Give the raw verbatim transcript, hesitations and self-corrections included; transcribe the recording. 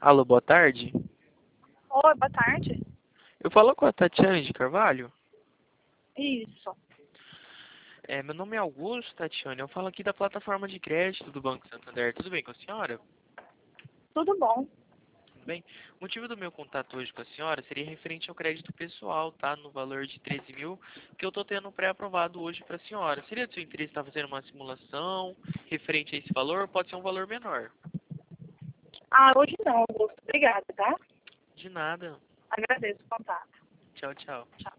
Alô, boa tarde. Oi, boa tarde. Eu falo com a Tatiane de Carvalho. Isso. É, meu nome é Augusto, Tatiane. Eu falo aqui da plataforma de crédito do Banco Santander. Tudo bem com a senhora? Tudo bom? Tudo bem? O motivo do meu contato hoje com a senhora seria referente ao crédito pessoal, tá? No valor de treze mil, que eu tô tendo pré-aprovado hoje para a senhora. Seria do seu interesse estar fazendo uma simulação referente a esse valor ou pode ser um valor menor? Ah, hoje não, Augusto. Obrigada, tá? De nada. Agradeço o contato. Tchau, tchau. Tchau.